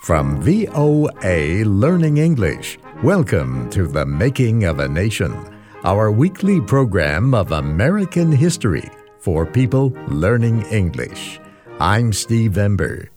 From VOA Learning English, welcome to The Making of a Nation, our weekly program of American history for people learning English. I'm Steve Ember.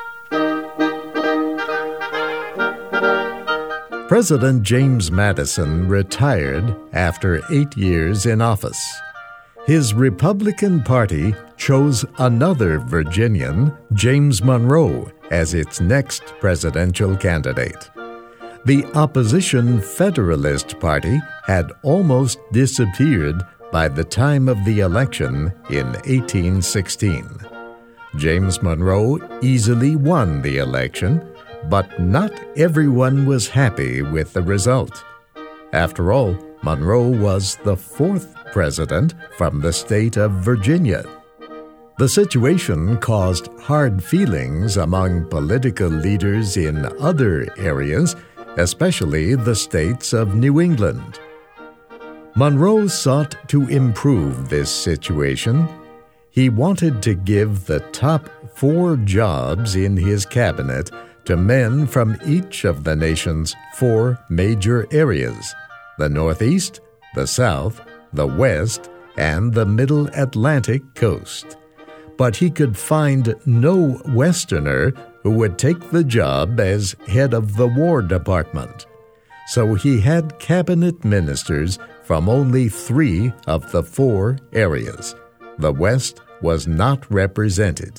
President James Madison retired after 8 years in office. His Republican Party chose another Virginian, James Monroe, as its next presidential candidate. The opposition Federalist Party had almost disappeared by the time of the election in 1816. James Monroe easily won the election, but not everyone was happy with the result. After all, Monroe was the fourth president from the state of Virginia. The situation caused hard feelings among political leaders in other areas, especially the states of New England. Monroe sought to improve this situation. He wanted to give the top 4 jobs in his cabinet to men from each of the nation's 4 major areas: the Northeast, the South, the West, and the Middle Atlantic coast. But he could find no Westerner who would take the job as head of the War Department. So he had cabinet ministers from only 3 of the 4 areas. The West was not represented.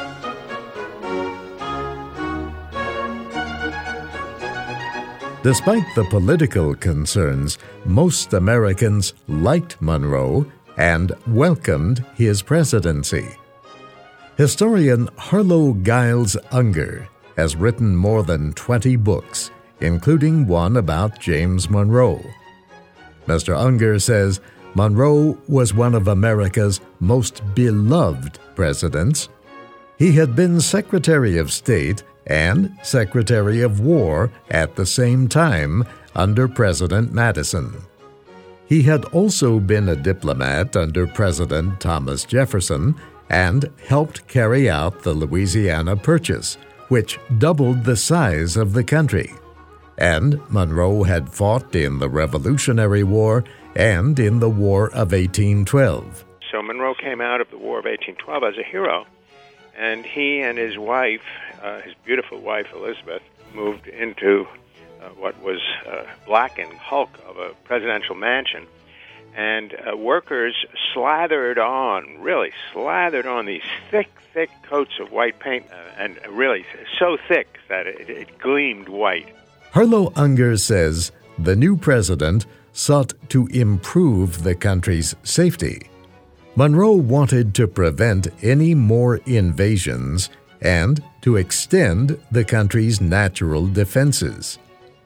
Despite the political concerns, most Americans liked Monroe and welcomed his presidency. Historian Harlow Giles Unger has written more than 20 books, including one about James Monroe. Mr. Unger says Monroe was one of America's most beloved presidents. He had been Secretary of State and Secretary of War at the same time under President Madison. He had also been a diplomat under President Thomas Jefferson and helped carry out the Louisiana Purchase, which doubled the size of the country. And Monroe had fought in the Revolutionary War and in the War of 1812. So Monroe came out of the War of 1812 as a hero, and he and his wife, his beautiful wife Elizabeth, moved into what was blackened hulk of a presidential mansion. And workers slathered on these thick coats of white paint, and really so thick that it gleamed white. Harlow Unger says the new president sought to improve the country's safety. Monroe wanted to prevent any more invasions and to extend the country's natural defenses.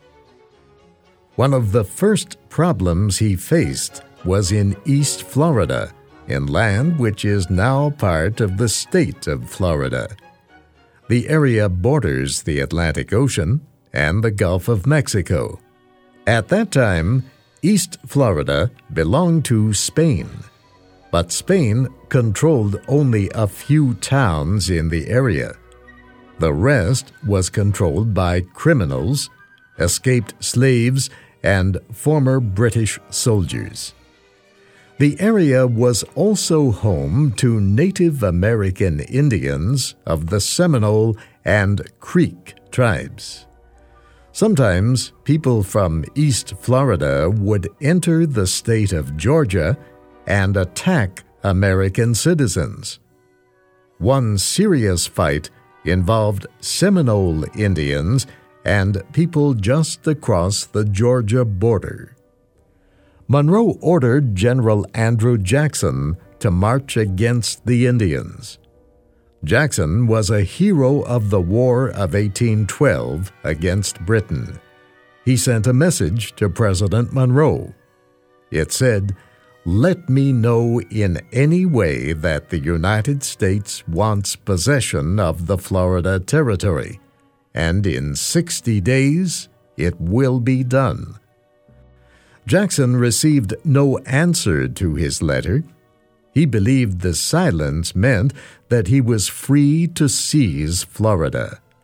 One of the first problems he faced was in East Florida, in land which is now part of the state of Florida. The area borders the Atlantic Ocean and the Gulf of Mexico. At that time, East Florida belonged to Spain, but Spain controlled only a few towns in the area. The rest was controlled by criminals, escaped slaves, and former British soldiers. The area was also home to Native American Indians of the Seminole and Creek tribes. Sometimes people from East Florida would enter the state of Georgia and attack American citizens. One serious fight involved Seminole Indians and people just across the Georgia border. Monroe ordered General Andrew Jackson to march against the Indians. Jackson was a hero of the War of 1812 against Britain. He sent a message to President Monroe. It said, "Let me know in any way that the United States wants possession of the Florida Territory, and in 60 days it will be done." Jackson received no answer to his letter. He believed the silence meant that he was free to seize Florida.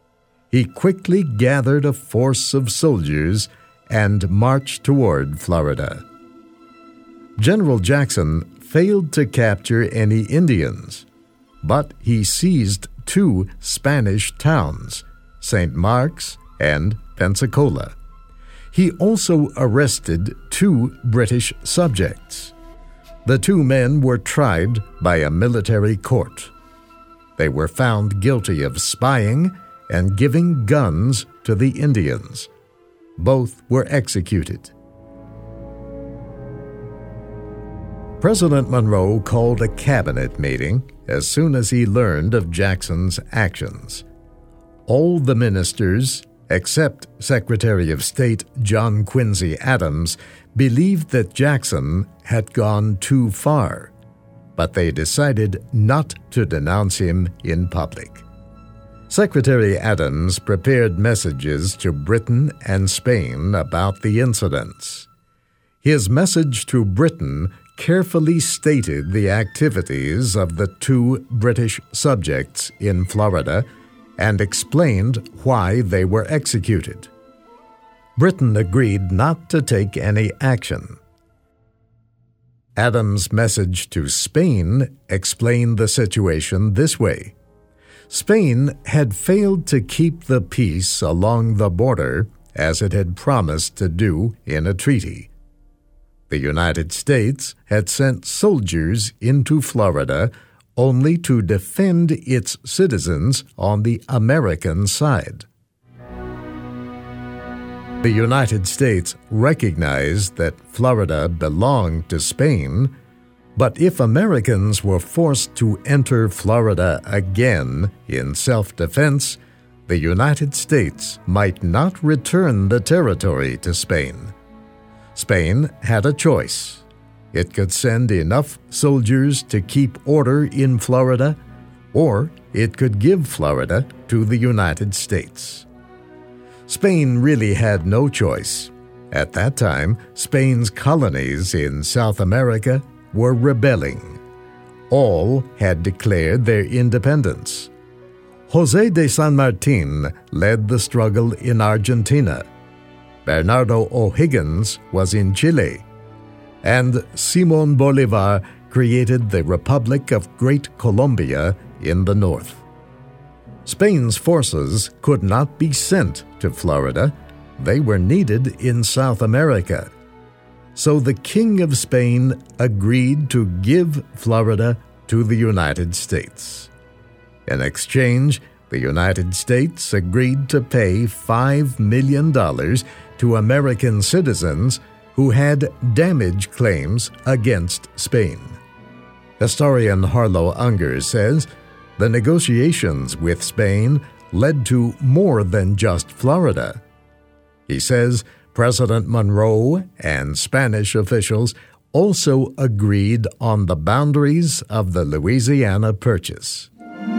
he quickly gathered a force of soldiers and marched toward Florida. General Jackson failed to capture any Indians, but he seized 2 Spanish towns, St. Marks and Pensacola. He also arrested 2 British subjects. The 2 men were tried by a military court. They were found guilty of spying and giving guns to the Indians. Both were executed. President Monroe called a cabinet meeting as soon as he learned of Jackson's actions. All the ministers, except Secretary of State John Quincy Adams, believed that Jackson had gone too far, but they decided not to denounce him in public. Secretary Adams prepared messages to Britain and Spain about the incidents. His message to Britain carefully stated the activities of the 2 British subjects in Florida and explained why they were executed. Britain agreed not to take any action. Adams' message to Spain explained the situation this way. Spain had failed to keep the peace along the border as it had promised to do in a treaty. The United States had sent soldiers into Florida only to defend its citizens on the American side. The United States recognized that Florida belonged to Spain, but if Americans were forced to enter Florida again in self-defense, the United States might not return the territory to Spain. Spain had a choice. It could send enough soldiers to keep order in Florida, or it could give Florida to the United States. Spain really had no choice. At that time, Spain's colonies in South America were rebelling. All had declared their independence. José de San Martín led the struggle in Argentina. Bernardo O'Higgins was in Chile, and Simón Bolívar created the Republic of Great Colombia in the north. Spain's forces could not be sent to Florida. They were needed in South America. So the King of Spain agreed to give Florida to the United States. In exchange, the United States agreed to pay $5 million to American citizens who had damage claims against Spain. Historian Harlow Unger says the negotiations with Spain led to more than just Florida. He says President Monroe and Spanish officials also agreed on the boundaries of the Louisiana Purchase.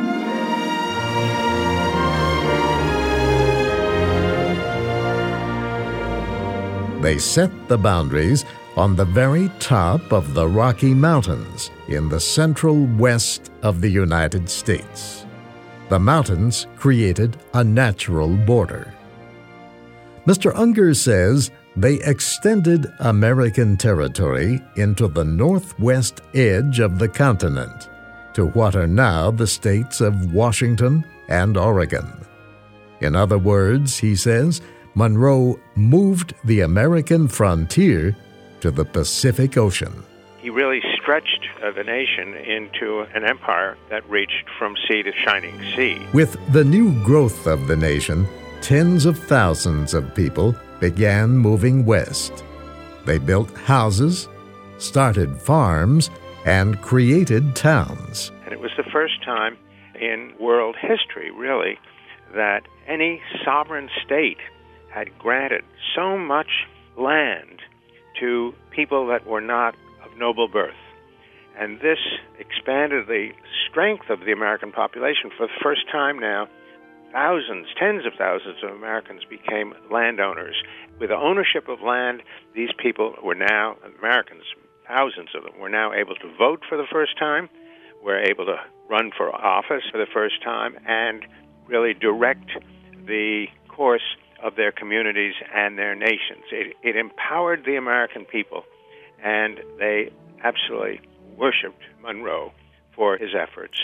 They set the boundaries on the very top of the Rocky Mountains in the central west of the United States. The mountains created a natural border. Mr. Unger says they extended American territory into the northwest edge of the continent to what are now the states of Washington and Oregon. In other words, he says, Monroe moved the American frontier to the Pacific Ocean. He really stretched the nation into an empire that reached from sea to shining sea. With the new growth of the nation, tens of thousands of people began moving west. They built houses, started farms, and created towns. And it was the first time in world history, really, that any sovereign state had granted so much land to people that were not of noble birth. And this expanded the strength of the American population. For the first time now, thousands, tens of thousands of Americans became landowners. With the ownership of land, these people were now, Americans, thousands of them, were now able to vote for the first time, were able to run for office for the first time, and really direct the course of their communities and their nations. It empowered the American people, and they absolutely worshipped Monroe for his efforts.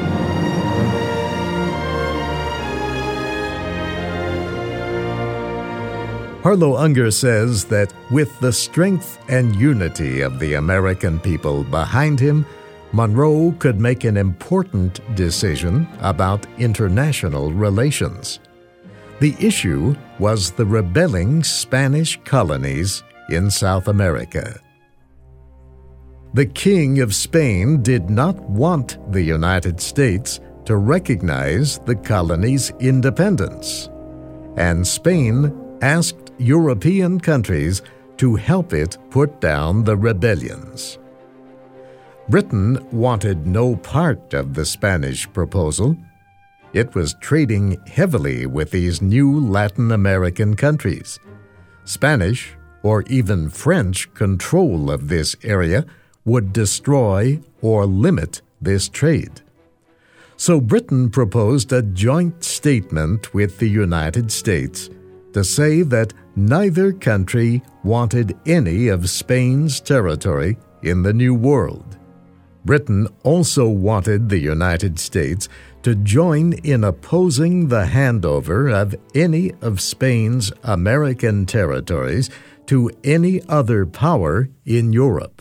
Harlow Unger says that with the strength and unity of the American people behind him, Monroe could make an important decision about international relations. The issue was the rebelling Spanish colonies in South America. The King of Spain did not want the United States to recognize the colony's independence, and Spain asked European countries to help it put down the rebellions. Britain wanted no part of the Spanish proposal. It was trading heavily with these new Latin American countries. Spanish, or even French, control of this area would destroy or limit this trade. So Britain proposed a joint statement with the United States to say that neither country wanted any of Spain's territory in the New World. Britain also wanted the United States to join in opposing the handover of any of Spain's American territories to any other power in Europe.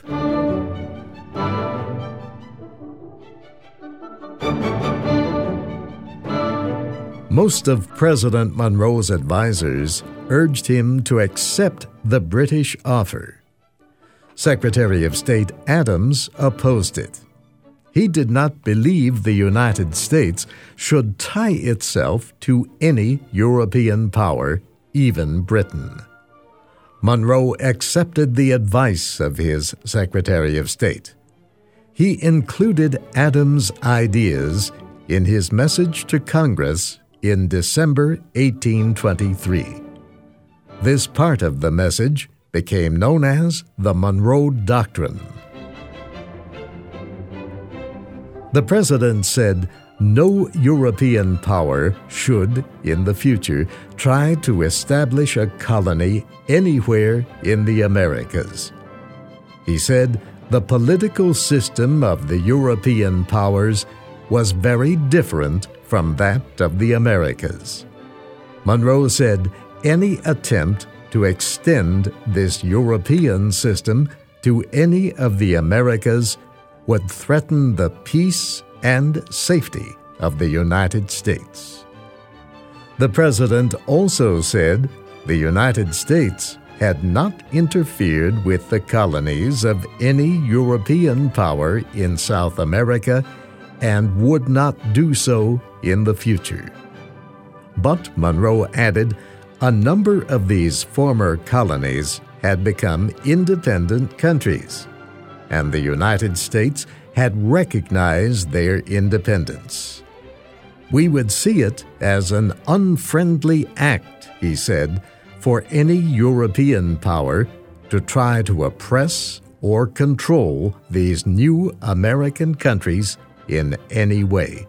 Most of President Monroe's advisers urged him to accept the British offer. Secretary of State Adams opposed it. He did not believe the United States should tie itself to any European power, even Britain. Monroe accepted the advice of his Secretary of State. He included Adams' ideas in his message to Congress in December 1823. This part of the message became known as the Monroe Doctrine. The president said no European power should, in the future, try to establish a colony anywhere in the Americas. He said the political system of the European powers was very different from that of the Americas. Monroe said any attempt to extend this European system to any of the Americas would threaten the peace and safety of the United States. The president also said the United States had not interfered with the colonies of any European power in South America and would not do so in the future. But Monroe added, a number of these former colonies had become independent countries, and the United States had recognized their independence. We would see it as an unfriendly act, he said, for any European power to try to oppress or control these new American countries in any way.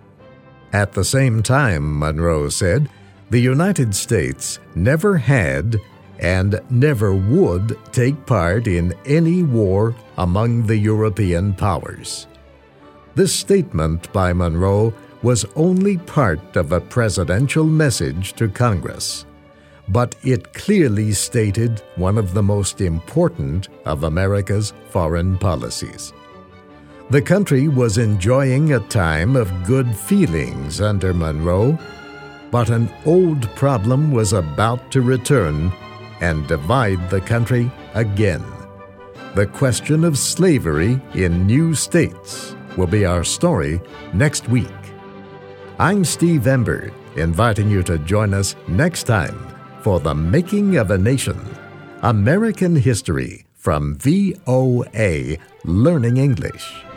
At the same time, Monroe said, the United States never had and never would take part in any war among the European powers. This statement by Monroe was only part of a presidential message to Congress, but it clearly stated one of the most important of America's foreign policies. The country was enjoying a time of good feelings under Monroe, but an old problem was about to return and divide the country again. The question of slavery in new states will be our story next week. I'm Steve Ember, inviting you to join us next time for The Making of a Nation, American History from VOA Learning English.